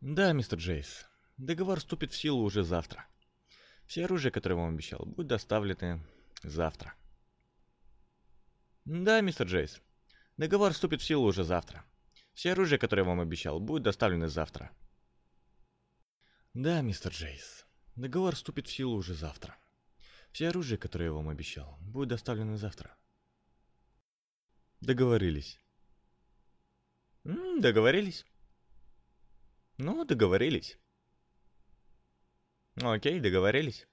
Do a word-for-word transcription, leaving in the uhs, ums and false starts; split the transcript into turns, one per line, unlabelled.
Да, мистер Джейс. Договор вступит в силу уже завтра. Все оружие, которое я вам обещал, будет доставлены завтра. Да, мистер Джейс. Договор вступит в силу уже завтра. Все оружие, которое я вам обещал, будет доставлены завтра. Да, мистер Джейс. Договор вступит в силу уже завтра. Все оружие, которое я вам обещал, будет доставлено завтра. Договорились. М, договорились. Ну, договорились. Окей, договорились.